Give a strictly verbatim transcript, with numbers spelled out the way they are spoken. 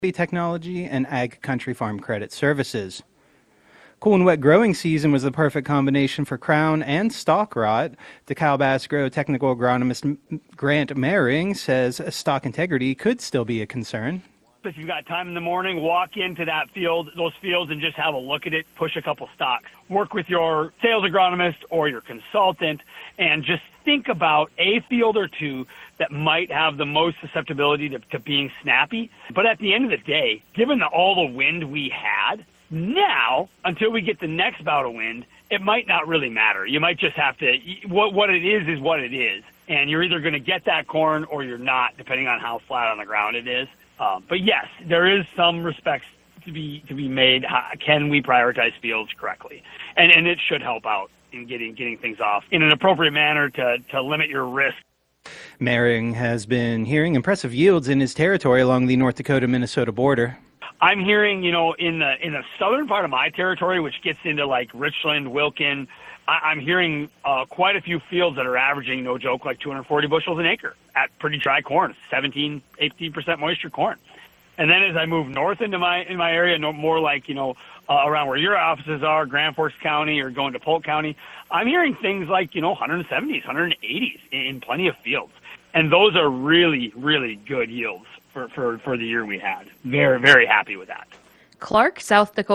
technology and Ag Country Farm Credit Services. Cool and wet growing season was the perfect combination for crown and stalk rot. The Calabash Grow technical agronomist Grant Mehring says stalk integrity could still be a concern. If you've got time in the morning, walk into that field, those fields, and just have a look at it, push a couple stalks. Work with your sales agronomist or your consultant and just think about a field or two that might have the most susceptibility to, to being snappy. But at the end of the day, given the, all the wind we had, now, until we get the next bout of wind, it might not really matter. You might just have to, what, what it is is what it is. And you're either going to get that corn or you're not, depending on how flat on the ground it is. Um, but yes, there is some respects to be to be made. How, can we prioritize fields correctly? And and it should help out in getting getting things off in an appropriate manner to, to limit your risk. Mehring has been hearing impressive yields in his territory along the North Dakota-Minnesota border. I'm hearing, you know, in the in the southern part of my territory, which gets into like Richland, Wilkin, I, I'm hearing uh, quite a few fields that are averaging, no joke, like two hundred forty bushels an acre at pretty dry corn, seventeen, eighteen percent moisture corn. And then as I move north into my in my area, no more like, you know, uh, around where your offices are, Grand Forks County or going to Polk County, I'm hearing things like, you know, one seventies, one eighties in, in plenty of fields. And those are really, really good yields for, for, for the year we had. Very, very happy with that. Clark, South Dakota.